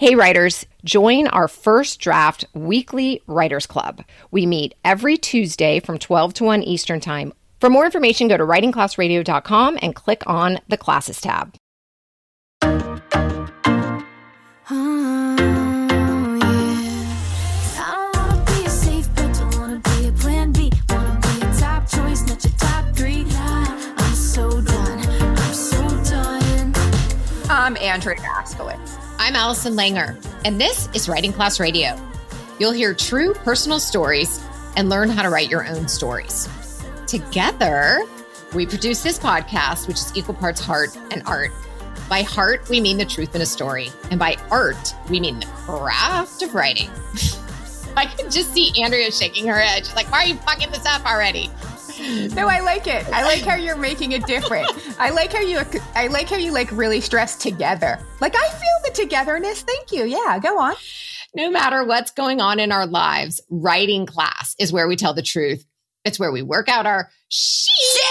Hey writers, join our First Draft weekly writers club. We meet every Tuesday from 12 to 1 Eastern Time. For more information, go to writingclassradio.com and click on the Classes tab. I'm Andrea Askowitz. I'm Allison Langer, and this is Writing Class Radio. You'll hear true personal stories and learn how to write your own stories. Together, we produce this podcast, which is equal parts heart and art. By heart, we mean the truth in a story. And by art, we mean the craft of writing. I can just see Andrea shaking her head. She's like, why are you fucking this up already? No, I like it. I like how you're making it different. I like how you like really stress together. Like, I feel the togetherness. Thank you. Yeah, go on. No matter what's going on in our lives, writing class is where we tell the truth. It's where we work out our shit.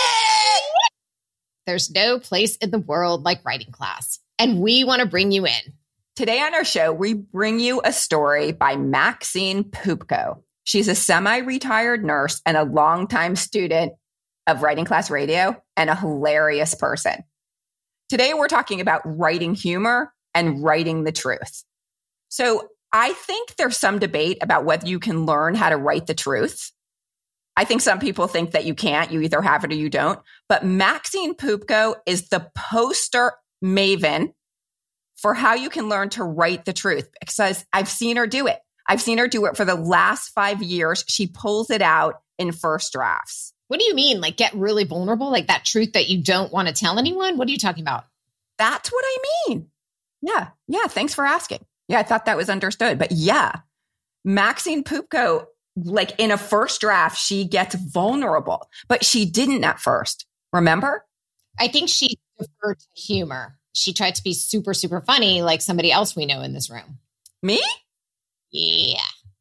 There's no place in the world like writing class, and we want to bring you in. Today on our show, we bring you a story by Maxine Pupko. She's a semi-retired nurse and a longtime student of Writing Class Radio and a hilarious person. Today, we're talking about writing humor and writing the truth. So I think there's some debate about whether you can learn how to write the truth. I think some people think that you can't. You either have it or you don't. But Maxine Pupko is the poster maven for how you can learn to write the truth, because I've seen her do it. I've seen her do it for the last 5 years. She pulls it out in first drafts. What do you mean? Like, get really vulnerable? Like that truth that you don't want to tell anyone? What are you talking about? That's what I mean. Yeah. Thanks for asking. Yeah, I thought that was understood. But yeah, Maxine Pupko, like in a first draft, she gets vulnerable, but she didn't at first. Remember? I think she deferred to humor. She tried to be super, super funny like somebody else we know in this room. Me? Yeah,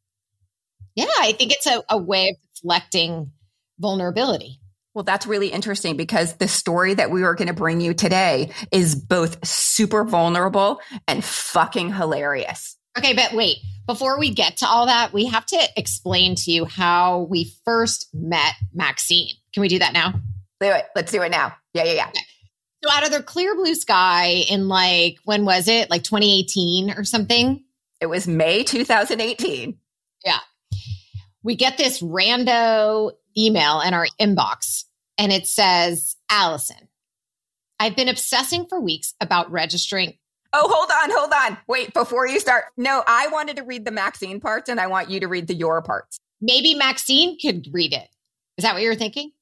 I think it's a way of deflecting vulnerability. Well, that's really interesting because the story that we are going to bring you today is both super vulnerable and fucking hilarious. Okay, but wait, before we get to all that, we have to explain to you how we first met Maxine. Can we do that now? Do it. Let's do it now. Yeah. Okay. So out of the clear blue sky in when was it? Like 2018 or something? It was May 2018. Yeah. We get this rando email in our inbox, and it says, Allison, I've been obsessing for weeks about registering. Oh, hold on. Wait, before you start. No, I wanted to read the Maxine parts, and I want you to read the your parts. Maybe Maxine could read it. Is that what you're thinking?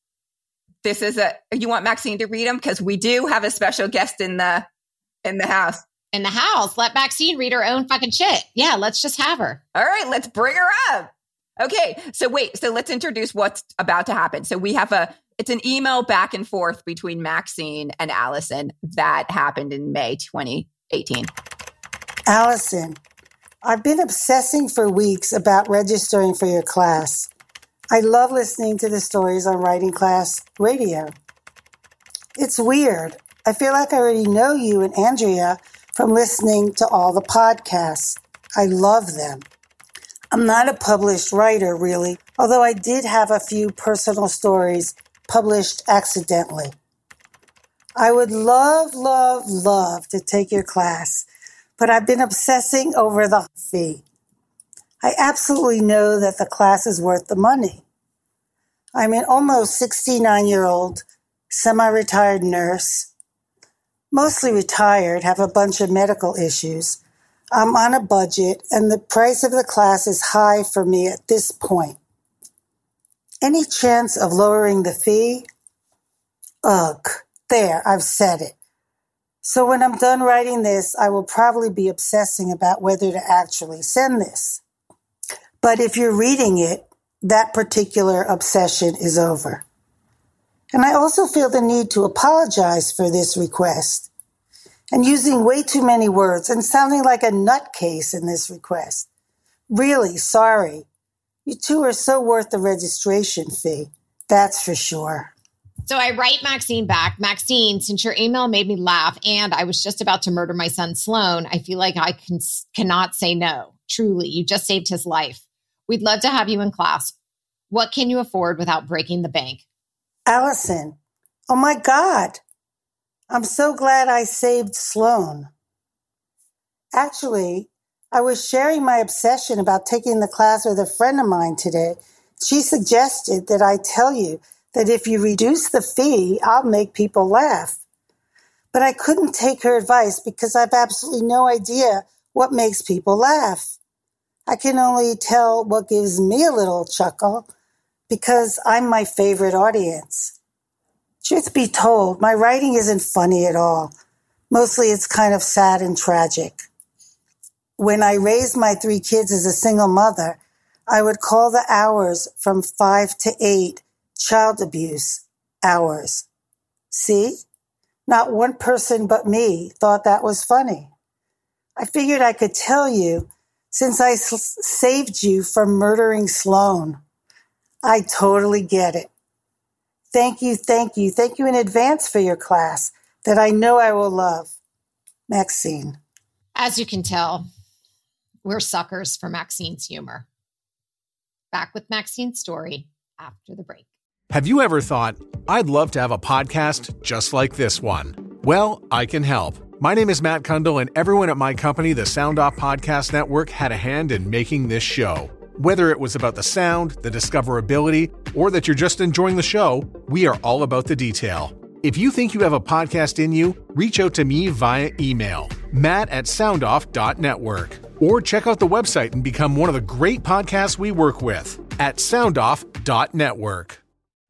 You want Maxine to read them? Because we do have a special guest in the house. In the house. Let Maxine read her own fucking shit. Yeah, let's just have her. All right, let's bring her up. Okay, so let's introduce what's about to happen. So it's an email back and forth between Maxine and Allison that happened in May 2018. Allison, I've been obsessing for weeks about registering for your class. I love listening to the stories on Writing Class Radio. It's weird. I feel like I already know you and Andrea from listening to all the podcasts. I love them. I'm not a published writer, really, although I did have a few personal stories published accidentally. I would love to take your class, but I've been obsessing over the fee. I absolutely know that the class is worth the money. I'm an almost 69-year-old semi-retired nurse, mostly retired, have a bunch of medical issues. I'm on a budget, and the price of the class is high for me at this point. Any chance of lowering the fee? Ugh, there, I've said it. So when I'm done writing this, I will probably be obsessing about whether to actually send this. But if you're reading it, that particular obsession is over. And I also feel the need to apologize for this request and using way too many words and sounding like a nutcase in this request. Really sorry. You two are so worth the registration fee. That's for sure. So I write Maxine back. Maxine, since your email made me laugh and I was just about to murder my son, Sloan, I feel like I cannot say no. Truly, you just saved his life. We'd love to have you in class. What can you afford without breaking the bank? Allison, oh my God. I'm so glad I saved Sloan. Actually, I was sharing my obsession about taking the class with a friend of mine today. She suggested that I tell you that if you reduce the fee, I'll make people laugh. But I couldn't take her advice because I've absolutely no idea what makes people laugh. I can only tell what gives me a little chuckle because I'm my favorite audience. Truth be told, my writing isn't funny at all. Mostly it's kind of sad and tragic. When I raised my 3 kids as a single mother, I would call the hours from 5 to 8 child abuse hours. See? Not one person but me thought that was funny. I figured I could tell you since I saved you from murdering Sloan. I totally get it. Thank you in advance for your class that I know I will love. Maxine. As you can tell, we're suckers for Maxine's humor. Back with Maxine's story after the break. Have you ever thought, I'd love to have a podcast just like this one? Well, I can help. My name is Matt Kundle, and everyone at my company, the Sound Off Podcast Network, had a hand in making this show. Whether it was about the sound, the discoverability, or that you're just enjoying the show, we are all about the detail. If you think you have a podcast in you, reach out to me via email, matt@soundoff.network, or check out the website and become one of the great podcasts we work with at soundoff.network.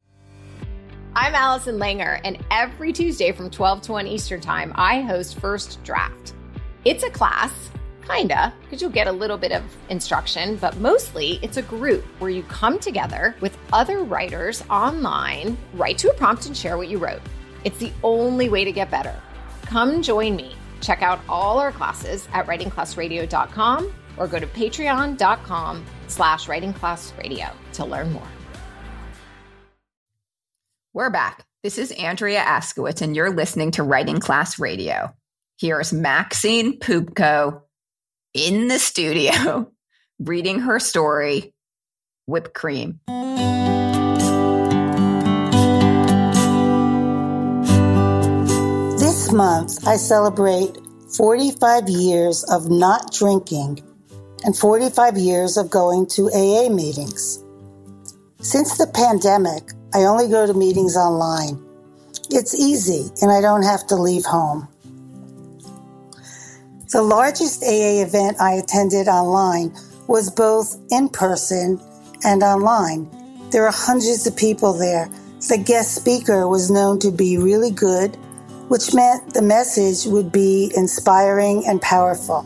I'm Allison Langer, and every Tuesday from 12 to 1 Eastern Time, I host First Draft. It's a class, kinda, because you'll get a little bit of instruction, but mostly it's a group where you come together with other writers online, write to a prompt and share what you wrote. It's the only way to get better. Come join me. Check out all our classes at writingclassradio.com or go to patreon.com/writingclassradio to learn more. We're back. This is Andrea Askowitz, and you're listening to Writing Class Radio. Here's Maxine Pupko in the studio reading her story, Whipped Cream. This month, I celebrate 45 years of not drinking and 45 years of going to AA meetings. Since the pandemic, I only go to meetings online. It's easy, and I don't have to leave home. The largest AA event I attended online was both in person and online. There were hundreds of people there. The guest speaker was known to be really good, which meant the message would be inspiring and powerful.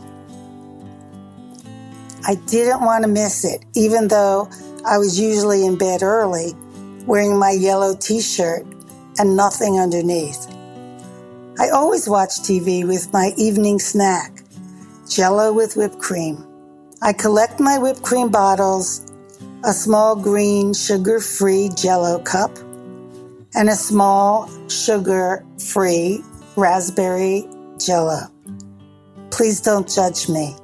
I didn't want to miss it, even though I was usually in bed early, wearing my yellow t-shirt and nothing underneath. I always watch TV with my evening snack, Jell-O with whipped cream. I collect my whipped cream bottles, a small green sugar-free Jell-O cup, and a small sugar-free raspberry Jell-O. Please don't judge me.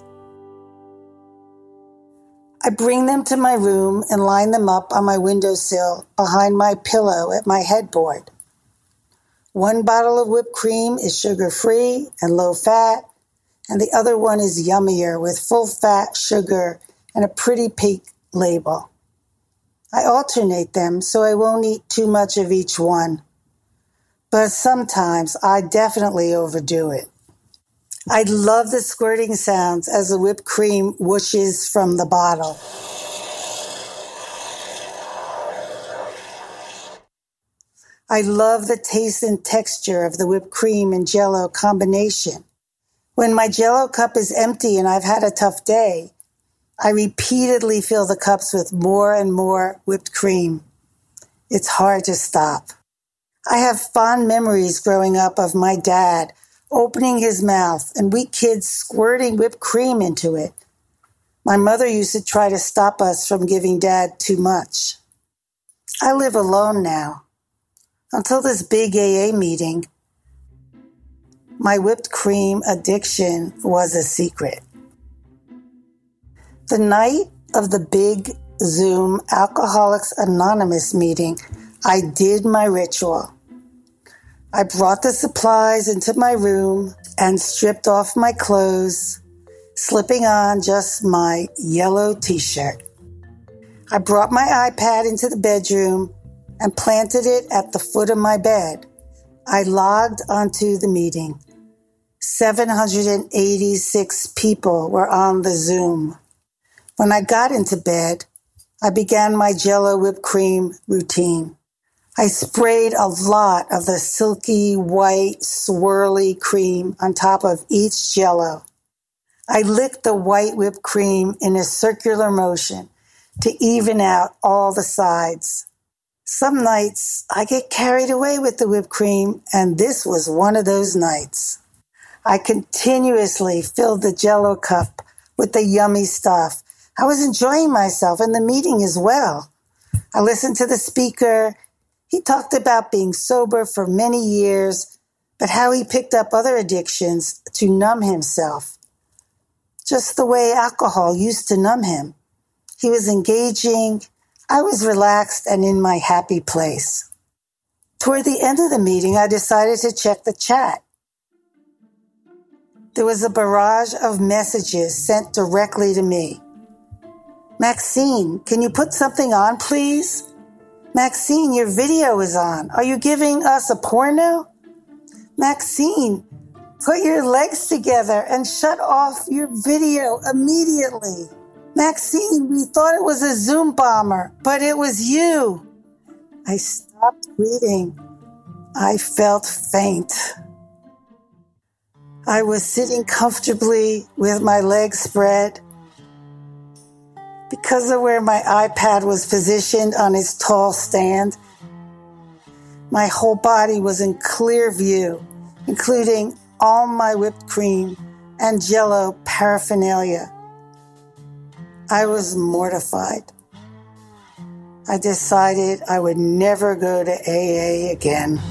I bring them to my room and line them up on my windowsill behind my pillow at my headboard. One bottle of whipped cream is sugar-free and low-fat, and the other one is yummier with full-fat sugar and a pretty pink label. I alternate them so I won't eat too much of each one, but sometimes I definitely overdo it. I love the squirting sounds as the whipped cream whooshes from the bottle. I love the taste and texture of the whipped cream and Jell-O combination. When my Jell-O cup is empty and I've had a tough day, I repeatedly fill the cups with more and more whipped cream. It's hard to stop. I have fond memories growing up of my dad opening his mouth and we kids squirting whipped cream into it. My mother used to try to stop us from giving Dad too much. I live alone now. until this big AA meeting. My whipped cream addiction was a secret. The night of the big Zoom Alcoholics Anonymous meeting, I did my ritual. I brought the supplies into my room and stripped off my clothes, slipping on just my yellow t-shirt. I brought my iPad into the bedroom and planted it at the foot of my bed. I logged onto the meeting. 786 people were on the Zoom. When I got into bed, I began my Jell-O whipped cream routine. I sprayed a lot of the silky, white, swirly cream on top of each Jell-O. I licked the white whipped cream in a circular motion to even out all the sides. Some nights I get carried away with the whipped cream, and this was one of those nights. I continuously filled the Jell-O cup with the yummy stuff. I was enjoying myself in the meeting as well. I listened to the speaker. He talked about being sober for many years, but how he picked up other addictions to numb himself, just the way alcohol used to numb him. He was engaging. I was relaxed and in my happy place. Toward the end of the meeting, I decided to check the chat. There was a barrage of messages sent directly to me. Maxine, can you put something on, please? Maxine, your video is on. Are you giving us a porno? Maxine, put your legs together and shut off your video immediately. Maxine, we thought it was a Zoom bomber, but it was you. I stopped reading. I felt faint. I was sitting comfortably with my legs spread. Because of where my iPad was positioned on its tall stand, my whole body was in clear view, including all my whipped cream and Jell-O paraphernalia. I was mortified. I decided I would never go to AA again.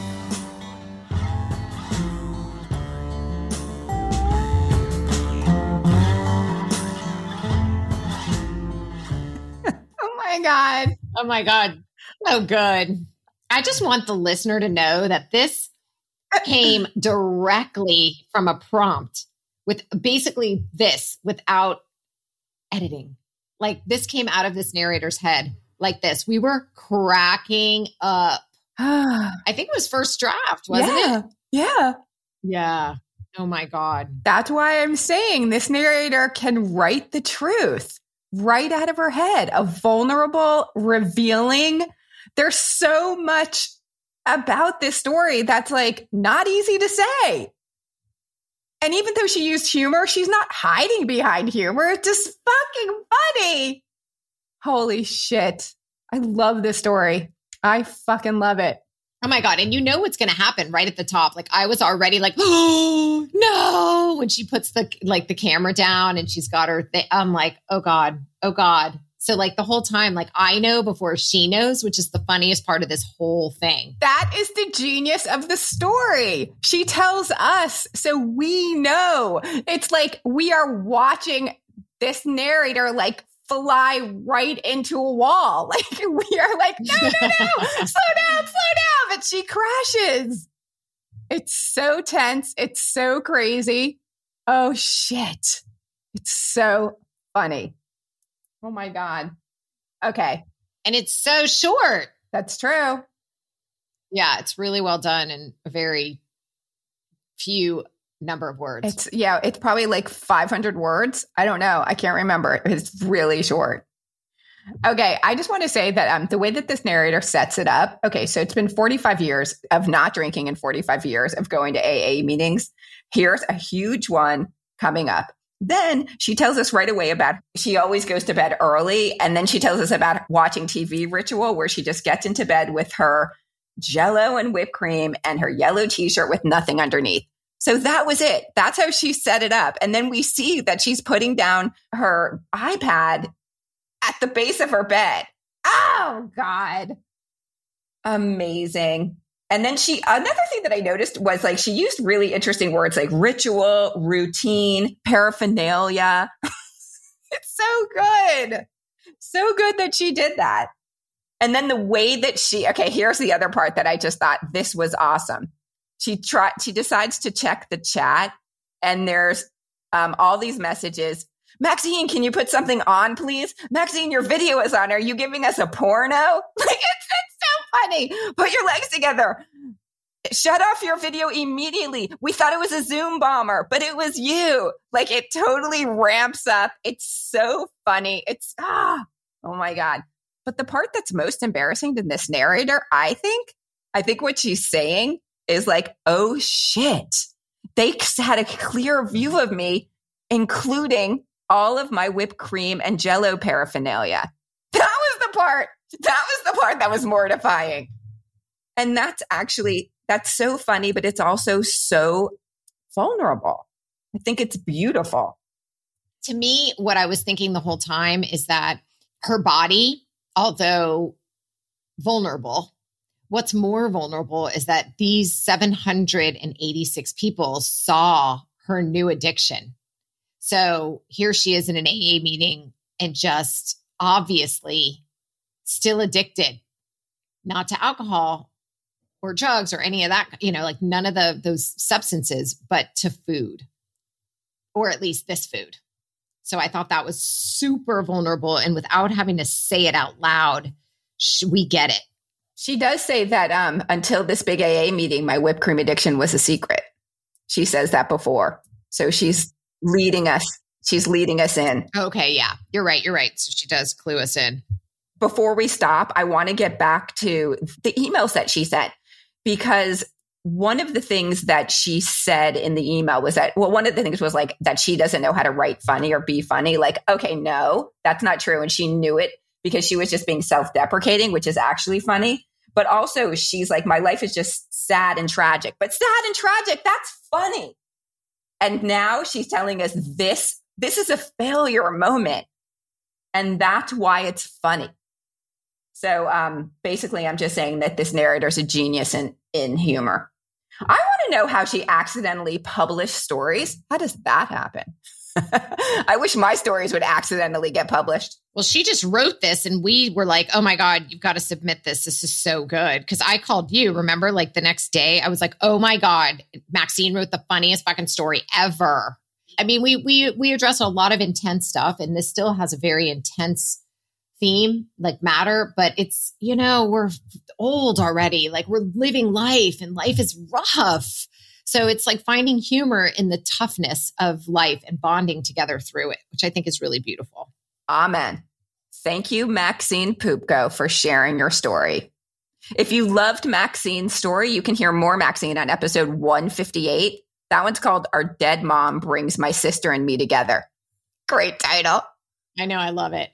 Oh my God. So good. I just want the listener to know that this came directly from a prompt with basically this without editing. Like this came out of this narrator's head like this. We were cracking up. I think it was first draft, wasn't it? Yeah. Yeah. Oh my God. That's why I'm saying this narrator can write the truth right out of her head. A vulnerable, revealing. There's so much about this story that's like not easy to say. And even though she used humor, she's not hiding behind humor. It's just fucking funny. Holy shit. I love this story. I fucking love it. Oh my God. And you know what's going to happen right at the top. Like I was already like, oh no. When she puts the camera down and she's got her thing, I'm like, oh God. So like the whole time, like I know before she knows, which is the funniest part of this whole thing. That is the genius of the story. She tells us, so we know. It's like we are watching this narrator like fly right into a wall. Like we are like, no, slow down. But she crashes. It's so tense. It's so crazy. Oh shit. It's so funny. Oh my God. Okay. And it's so short. That's true. Yeah. It's really well done and a very few number of words. It's probably like 500 words. I don't know. I can't remember. It's really short. Okay. I just want to say that the way that this narrator sets it up. Okay. So it's been 45 years of not drinking and 45 years of going to AA meetings. Here's a huge one coming up. Then she tells us right away about she always goes to bed early. And then she tells us about watching TV ritual where she just gets into bed with her Jell-O and whipped cream and her yellow t-shirt with nothing underneath. So that was it. That's how she set it up. And then we see that she's putting down her iPad at the base of her bed. Oh, God. Amazing. And then another thing that I noticed was like, she used really interesting words like ritual, routine, paraphernalia. It's so good. So good that she did that. And then the way that here's the other part that I just thought this was awesome. She decides to check the chat and there's all these messages. Maxine, can you put something on, please? Maxine, your video is on. Are you giving us a porno? Like, it's so funny. Put your legs together. Shut off your video immediately. We thought it was a Zoom bomber, but it was you. Like, it totally ramps up. It's so funny. Oh my God. But the part that's most embarrassing to this narrator, I think what she's saying is like, oh shit. They had a clear view of me, including all of my whipped cream and Jell-O paraphernalia. That was the part that was mortifying. And that's so funny, but it's also so vulnerable. I think it's beautiful. To me, what I was thinking the whole time is that her body, although vulnerable, what's more vulnerable is that these 786 people saw her new addiction. So here she is in an AA meeting and just obviously still addicted, not to alcohol or drugs or any of that, like none of those substances, but to food, or at least this food. So I thought that was super vulnerable. And without having to say it out loud, we get it. She does say that until this big AA meeting, my whipped cream addiction was a secret. She says that before. So she's leading us in. Okay, yeah, you're right. So she does clue us in. Before we stop, I want to get back to the emails that she sent, because one of the things that she said in the email was that, one of the things was like that she doesn't know how to write funny or be funny. Like, okay, no, that's not true. And she knew it because she was just being self-deprecating, which is actually funny. But also she's like, my life is just sad and tragic. But sad and tragic, that's funny. And now she's telling us this is a failure moment. And that's why it's funny. So basically, I'm just saying that this narrator's a genius in humor. I want to know how she accidentally published stories. How does that happen? I wish my stories would accidentally get published. Well, she just wrote this and we were like, oh my God, you've got to submit this. This is so good. Because I called you, remember, like the next day, I was like, oh my God, Maxine wrote the funniest fucking story ever. I mean, we addressed a lot of intense stuff and this still has a very intense theme, like matter, but it's, we're old already. Like we're living life and life is rough. So it's like finding humor in the toughness of life and bonding together through it, which I think is really beautiful. Amen. Thank you, Maxine Pupko, for sharing your story. If you loved Maxine's story, you can hear more Maxine on episode 158. That one's called Our Dead Mom Brings My Sister and Me Together. Great title. I know. I love it.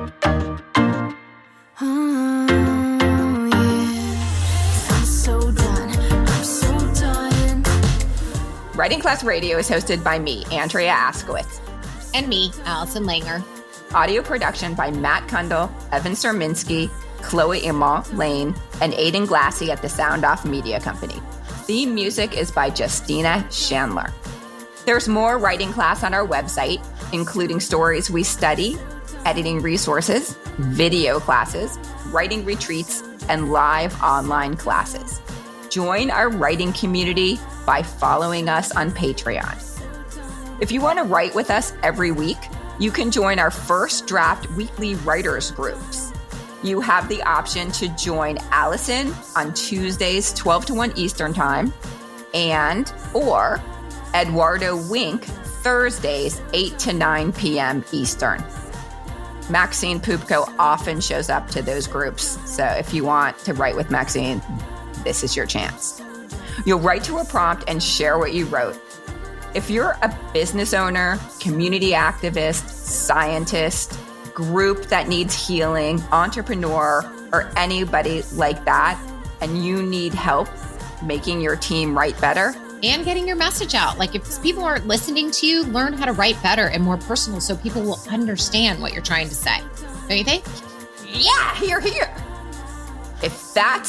Writing Class Radio is hosted by me, Andrea Askowitz. And me, Allison Langer. Audio production by Matt Kundle, Evan Serminski, Chloe Imant Lane, and Aidan Glassy at the Sound Off Media Company. Theme music is by Justina Chandler. There's more Writing Class on our website, including stories we study, editing resources, video classes, writing retreats, and live online classes. Join our writing community by following us on Patreon. If you want to write with us every week, you can join our First Draft weekly writers groups. You have the option to join Allison on Tuesdays, 12 to 1 Eastern Time, or Eduardo Wink Thursdays, 8 to 9 p.m. Eastern. Maxine Pupko often shows up to those groups, so if you want to write with Maxine, this is your chance. You'll write to a prompt and share what you wrote. If you're a business owner, community activist, scientist, group that needs healing, entrepreneur, or anybody like that, and you need help making your team write better, and getting your message out. Like if people aren't listening to you, learn how to write better and more personal so people will understand what you're trying to say. Don't you think? Yeah, here. If that's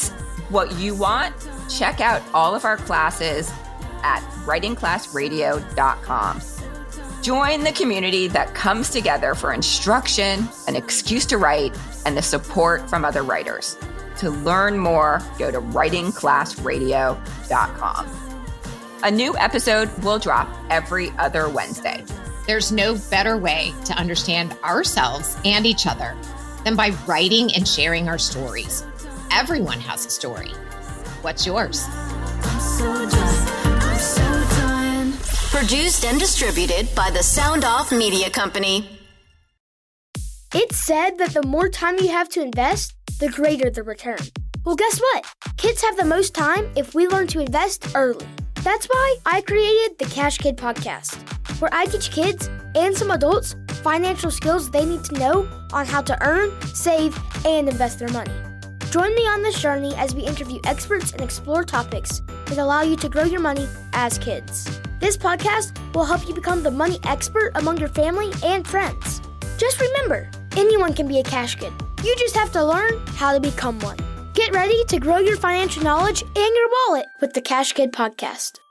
what you want? Check out all of our classes at writingclassradio.com. Join the community that comes together for instruction, an excuse to write, and the support from other writers. To learn more, go to writingclassradio.com. A new episode will drop every other Wednesday. There's no better way to understand ourselves and each other than by writing and sharing our stories. Everyone has a story. What's yours? I'm so done. Produced and distributed by the Sound Off Media Company. It's said that the more time you have to invest, the greater the return. Well, guess what? Kids have the most time if we learn to invest early. That's why I created the Cash Kid podcast, where I teach kids and some adults financial skills they need to know on how to earn, save, and invest their money. Join me on this journey as we interview experts and explore topics that allow you to grow your money as kids. This podcast will help you become the money expert among your family and friends. Just remember, anyone can be a cash kid. You just have to learn how to become one. Get ready to grow your financial knowledge and your wallet with the Cash Kid podcast.